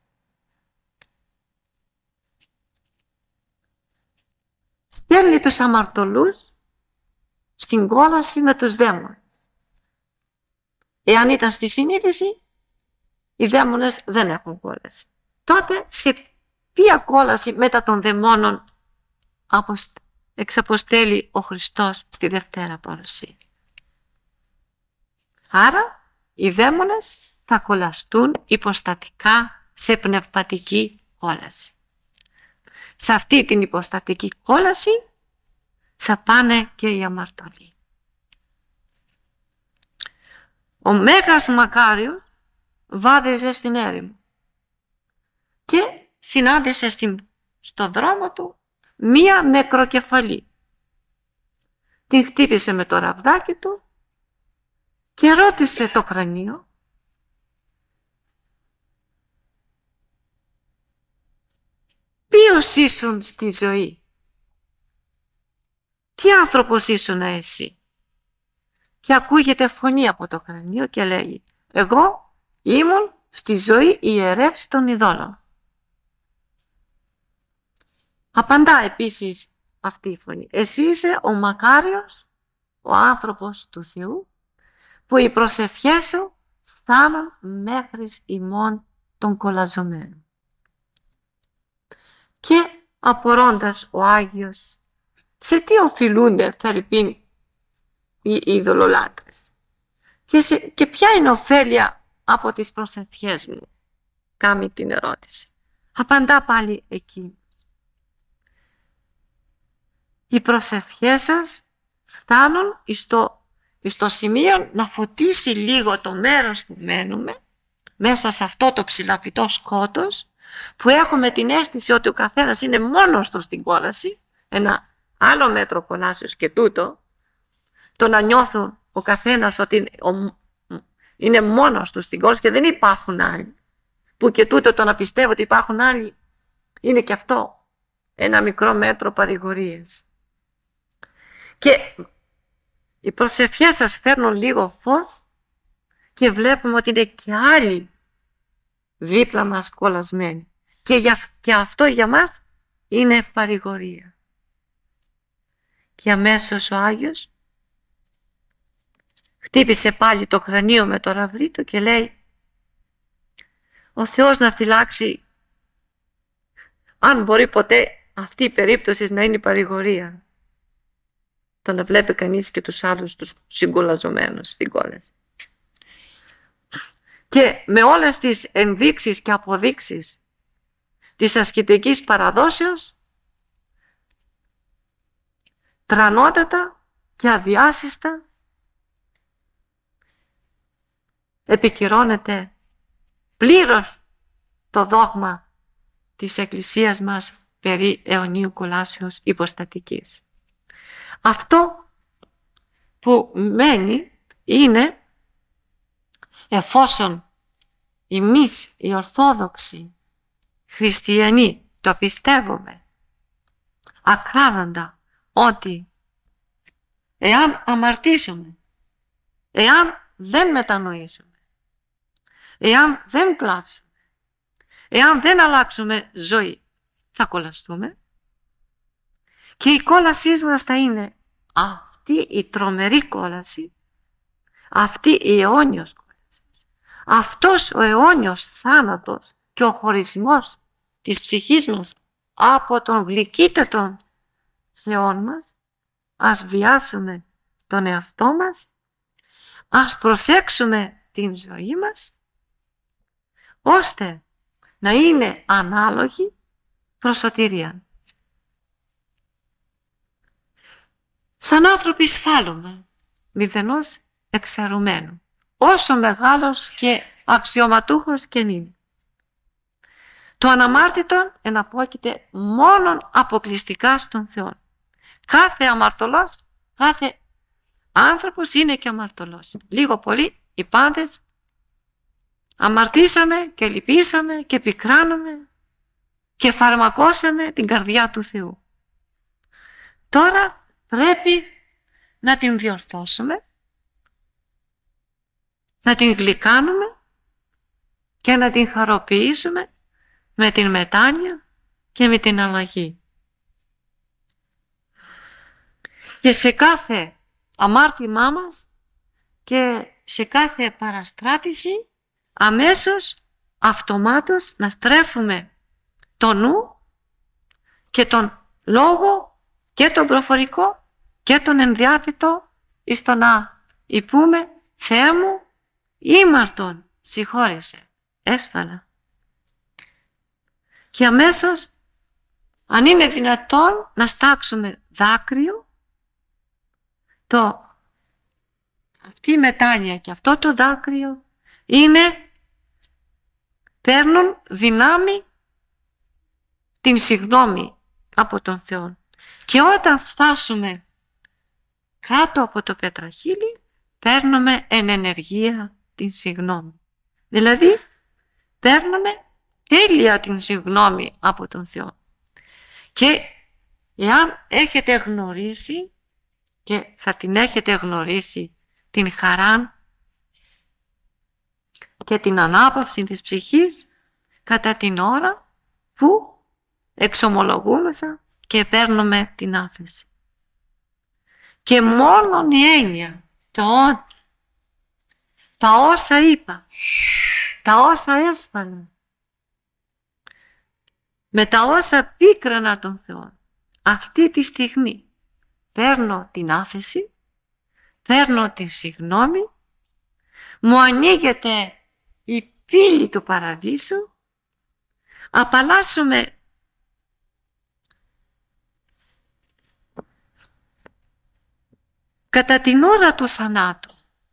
Στέλνει τους αμαρτωλούς στην κόλαση με τους δαίμονες. Εάν ήταν στη συνείδηση, οι δαίμονες δεν έχουν κόλαση. Τότε σε ποια κόλαση μετά των δαιμόνων εξαποστέλει ο Χριστός στη Δευτέρα Παρουσία? Άρα οι δαίμονες θα κολλαστούν υποστατικά σε πνευματική κόλαση. Σε αυτή την υποστατική κόλαση θα πάνε και οι αμαρτωλοί. Ο Μέγας Μακάριος βάδιζε στην έρημο και συνάντησε στην, στο δρόμο του μία νεκροκεφαλή. Την χτύπησε με το ραβδάκι του και ρώτησε το κρανίο: ποιος ήσουν στη ζωή? Τι άνθρωπος ήσουν εσύ? Και ακούγεται φωνή από το κρανίο και λέγει: εγώ ήμουν στη ζωή ιερεύς των ειδόλων. Απαντά επίσης αυτή η φωνή: εσύ είσαι ο μακάριος, ο άνθρωπος του Θεού, που οι προσευχές σου φτάνουν μέχρι ημών των κολαζωμένων. Και απορώντας ο Άγιος, σε τι οφειλούνται φερειπίν οι ειδωλολάτρες και, σε, και ποια είναι ωφέλεια από τις προσευχές μου? Κάμει την ερώτηση. Απαντά πάλι εκεί: οι προσευχές σας φτάνουν στο, στο σημείο να φωτίσει λίγο το μέρος που μένουμε μέσα σε αυτό το ψηλαφιτό σκότος, που έχουμε την αίσθηση ότι ο καθένας είναι μόνος του στην κόλαση, ένα άλλο μέτρο κολάσεως και τούτο, το να νιώθουν ο καθένας ότι είναι μόνος του στην κόλαση και δεν υπάρχουν άλλοι, που και τούτο το να πιστεύω ότι υπάρχουν άλλοι είναι και αυτό ένα μικρό μέτρο παρηγορίας. Και οι προσευχές σας φέρνουν λίγο φως και βλέπουμε ότι είναι και άλλοι δίπλα μας κολλασμένοι. Και, για, και αυτό για μας είναι παρηγορία. Και αμέσως ο Άγιος χτύπησε πάλι το κρανίο με το ραβδί του και λέει: ο Θεός να φυλάξει, αν μπορεί ποτέ αυτή η περίπτωση να είναι παρηγορία, το να βλέπει κανείς και τους άλλους τους συγκολαζομένους στην κόλαση. και με όλες τις ενδείξεις και αποδείξεις της ασκητικής παραδόσεως, τρανότατα και αδιάσυστα επικυρώνεται πλήρως το δόγμα της Εκκλησίας μας περί αιωνίου κολάσεως υποστατικής. Αυτό που μένει είναι, εφόσον εμείς οι Ορθόδοξοι Χριστιανοί το πιστεύουμε ακράδαντα, ότι εάν αμαρτήσουμε, εάν δεν μετανοήσουμε, εάν δεν κλάψουμε, εάν δεν αλλάξουμε ζωή, θα κολλαστούμε, και η κόλασή μας θα είναι αυτή η τρομερή κόλαση, αυτή η αιώνιος κόλαση, αυτός ο αιώνιος θάνατος και ο χωρισμός της ψυχής μας από τον γλυκύτατον Θεόν μας. Ας βιάσουμε τον εαυτό μας, ας προσέξουμε την ζωή μας, ώστε να είναι ανάλογη προς σωτηρία. Σαν άνθρωποι σφάλουμε, μηδενός εξαιρουμένου, όσο μεγάλος και αξιωματούχος και είναι. Το αναμάρτητον εναπόκειται μόνον αποκλειστικά στον Θεό. Κάθε αμαρτωλός, κάθε άνθρωπος είναι και αμαρτωλός. Λίγο πολύ οι πάντες αμαρτήσαμε και λυπήσαμε και πικράνουμε και φαρμακώσαμε την καρδιά του Θεού. Τώρα πρέπει να την διορθώσουμε, να την γλυκάνουμε και να την χαροποιήσουμε με την μετάνοια και με την αλλαγή. Και σε κάθε αμάρτημά μας και σε κάθε παραστράτηση αμέσως αυτομάτως να στρέφουμε το νου και τον λόγο και τον προφορικό και τον ενδιάπητο εις το να υπούμε «Θεέ μου, ήμαρτον συγχώρεσε, έσφαλα». Και αμέσως, αν είναι δυνατόν, να στάξουμε δάκρυο, το, αυτή η μετάνοια και αυτό το δάκρυο είναι, παίρνουν δυνάμει την συγγνώμη από τον Θεό. Και όταν φτάσουμε κάτω από το πετραχύλι, παίρνουμε εν ενεργεία την συγγνώμη. Δηλαδή, παίρνουμε τέλεια την συγγνώμη από τον Θεό. Και εάν έχετε γνωρίσει, και θα την έχετε γνωρίσει, την χαρά και την ανάπαυση της ψυχής κατά την ώρα που εξομολογούμεθα και παίρνουμε την άφεση. Και μόνον η έννοια, το ότι, τα όσα είπα, τα όσα έσφαλα, με τα όσα πίκρανα τον Θεό, αυτή τη στιγμή παίρνω την άφεση, παίρνω τη συγγνώμη, μου ανοίγεται η πύλη του παραδείσου, απαλλάσσουμε κατά την ώρα του θανάτου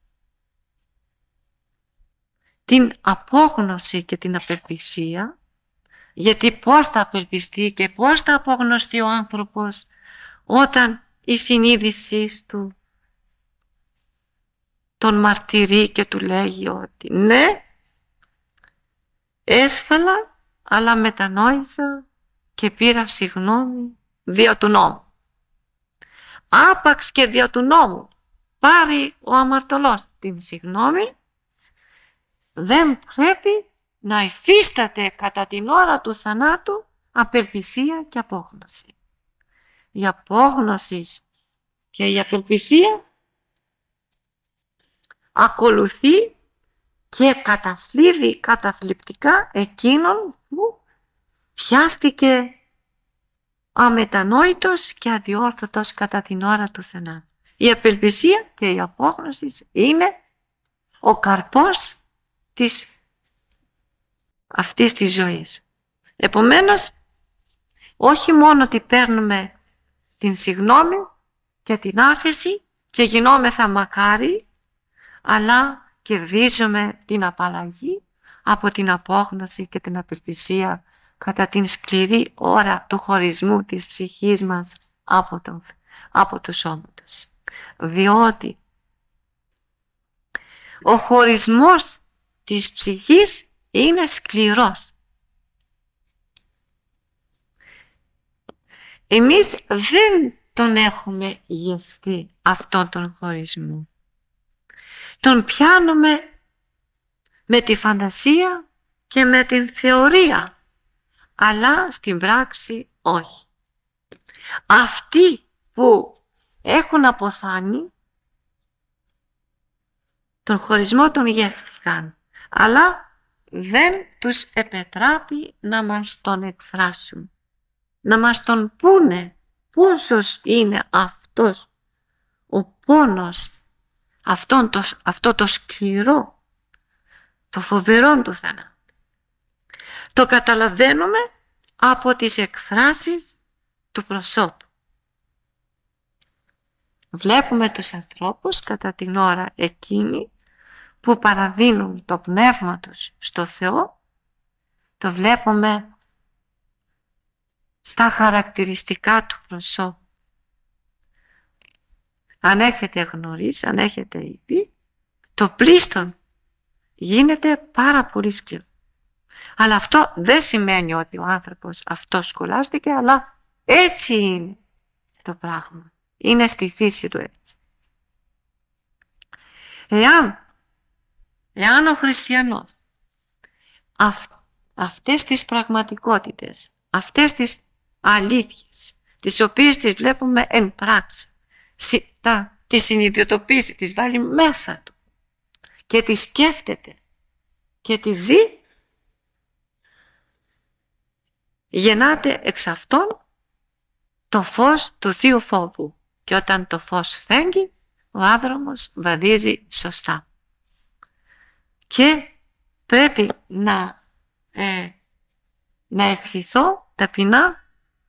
την απόγνωση και την απελπισία, γιατί πώς θα απελπιστεί και πώς θα απογνωστεί ο άνθρωπος όταν η συνείδησή του τον μαρτυρεί και του λέγει ότι ναι, έσφαλα, αλλά μετανόησα και πήρα συγγνώμη δια του νόμου. Άπαξ και δια του νόμου πάρει ο αμαρτωλός την συγγνώμη, δεν πρέπει να υφίσταται κατά την ώρα του θανάτου απελπισία και απόγνωση. Η απόγνωση και η απελπισία ακολουθεί και καταθλίβει καταθλιπτικά εκείνον που πιάστηκε αμετανόητος και αδιόρθωτος κατά την ώρα του θανάτου. Η απελπισία και η απόγνωση είναι ο καρπός της, αυτής της ζωής. Επομένως, όχι μόνο ότι παίρνουμε την συγνώμη και την άφεση και γινόμεθα μακάρι, αλλά κερδίζουμε την απαλλαγή από την απόγνωση και την απελπισία κατά την σκληρή ώρα του χωρισμού της ψυχής μας από, τον, από του σώματος. Διότι ο χωρισμός της ψυχής είναι σκληρός. Εμείς δεν τον έχουμε γευθεί αυτόν τον χωρισμό. Τον πιάνουμε με τη φαντασία και με την θεωρία, αλλά στην πράξη όχι. Αυτοί που έχουν αποθάνει τον χωρισμό τον γεύτηκαν, αλλά δεν τους επετράπει να μας τον εκφράσουν, να μας τον πούνε πόσος είναι αυτός ο πόνος, αυτόν το, αυτό το σκληρό, το φοβερό του θανάτου. Το καταλαβαίνουμε από τις εκφράσεις του προσώπου. Βλέπουμε τους ανθρώπους κατά την ώρα εκείνη που παραδίνουν το πνεύμα τους στο Θεό, το βλέπουμε στα χαρακτηριστικά του προσώπου. Αν έχετε γνωρίσει, αν έχετε ήδη, το πλήστον γίνεται πάρα πολύ σκληρό. Αλλά αυτό δεν σημαίνει ότι ο άνθρωπος αυτός σκολάστηκε, αλλά έτσι είναι το πράγμα. Είναι στη φύση του έτσι. Εάν, εάν ο χριστιανός αυ, αυτές τις πραγματικότητες, αυτές τις αλήθειες, τις οποίες τις βλέπουμε εν πράξη, τα, τις συνειδητοποιήσει, τις βάλει μέσα του και τις σκέφτεται και τις ζει, γεννάται εξ αυτών το φως του Θείου Φόβου. Και όταν το φως φέγγει, ο άδρομος βαδίζει σωστά. Και πρέπει να, ε, να ευχηθώ ταπεινά,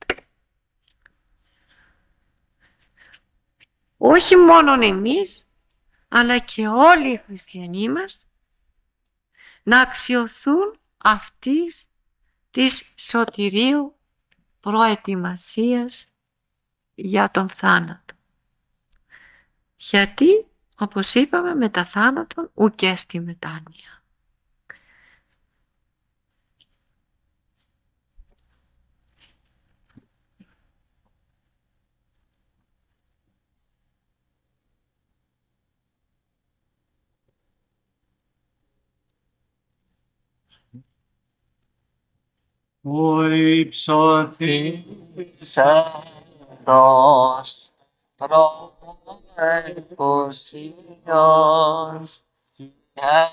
όχι μόνον εμείς, αλλά και όλοι οι χριστιανοί μας, να αξιωθούν αυτής της σωτηρίου προετοιμασίας για τον θάνατο. Γιατί, όπως είπαμε, μετά θάνατον ουκ στη μετάνοια. Ο υψωθείς εντός προεκουσίως και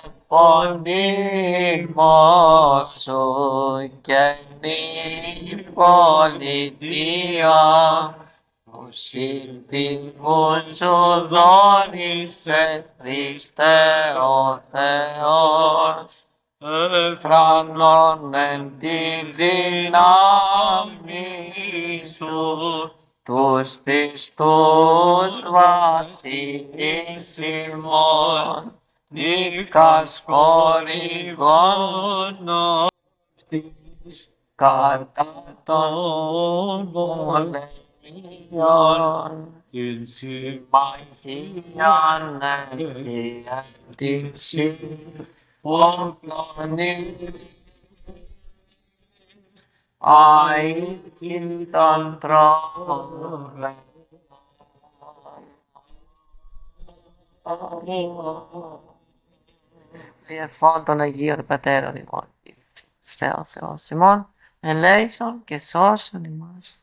πονήμος σου και νη πολιτεία που συντιμού σου δόνησε Χριστέ ο Θεός. Εφρανών εν τη δύναμη σου, τους πιστούς βασιλίσιμων, νίκας χορηγών της κατά των πολεμίων, την συμμαχίαν έχει εντύψει, αΐτην των τρόπων διερφών των Αγίων Πατέρων ημών, Θεός Θεός ημών, ελέησον και σώσον ημάς.